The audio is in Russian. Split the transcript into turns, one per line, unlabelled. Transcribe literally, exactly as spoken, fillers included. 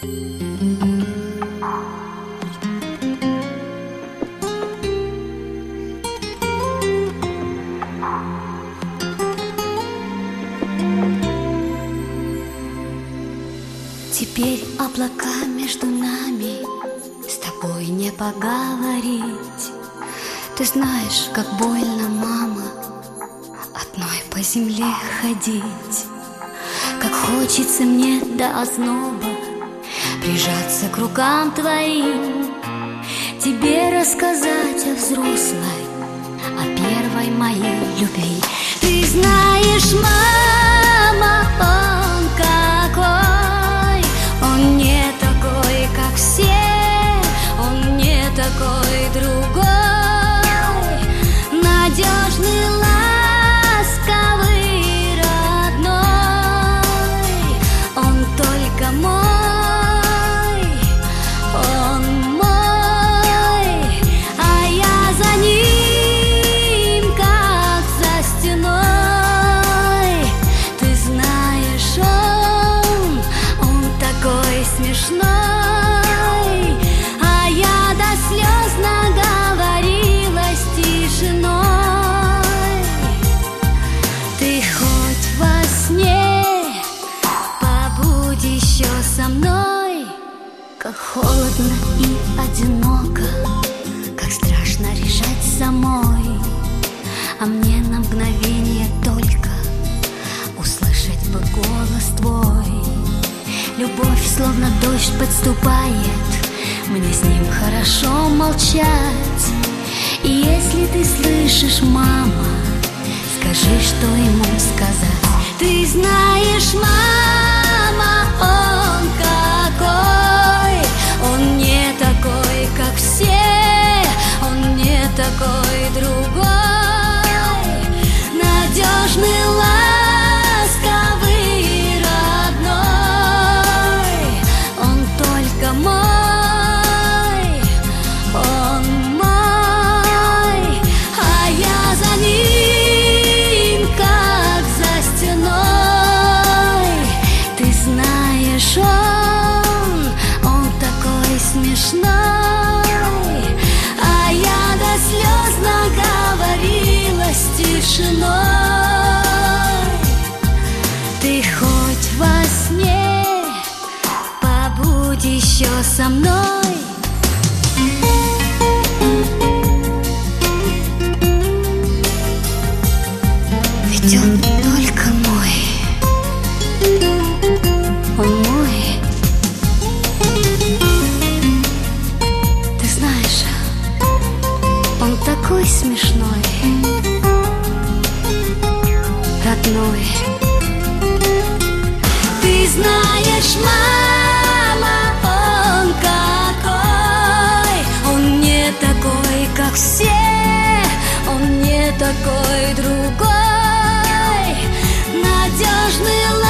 Теперь облака между нами, с тобой не поговорить. Ты знаешь, как больно, мама, одной по земле ходить. Как хочется мне до озноба прижаться к рукам твоим, тебе рассказать о взрослой, о первой моей любви. Ты знаешь, мама, он какой, он не такой, как все, он не такой другой, надежный, ласковый, родной, он только мой, он мой, а я за ним, как за стеной. Ты знаешь, он, он такой смешной, а я до слез наговорилась тишиной. Ты хоть во сне побудь еще со мной, как холодно и одиноко, как страшно решать самой, а мне на мгновение только услышать бы голос твой. Любовь словно дождь подступает, мне с ним хорошо молчать. И если ты слышишь, мама, скажи, что ему сказать. Ты знаешь, мама, он какой, он не такой, как все, он не такой другой, надежный, ласковый, родной, он только мой, он мой, а я за ним, как за стеной. Ты знаешь, он, он такой смешной, а я до слез наговорилась тишиной. Ты хоть во сне побудь еще со мной. Ведь он только мой, он мой. Ты знаешь, он такой смешной, родной. Ты знаешь, мама, он какой, он не такой, как все, он не такой другой, надежный,